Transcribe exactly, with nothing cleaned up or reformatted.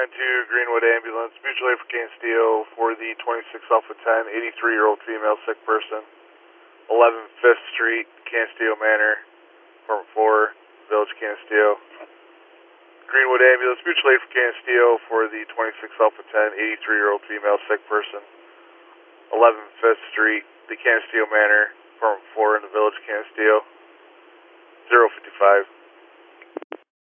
to Greenwood Ambulance, mutual aid for Castillo for the twenty-six Alpha ten, eighty-three-year-old female sick person, eleven Fifth Street, Castillo Manor, apartment four, Village Castillo. Greenwood Ambulance, mutual aid for Castillo for the twenty-six Alpha ten, eighty-three-year-old female sick person, eleven Fifth Street, the Castillo Manor, apartment four in the Village Castillo, zero fifty-five.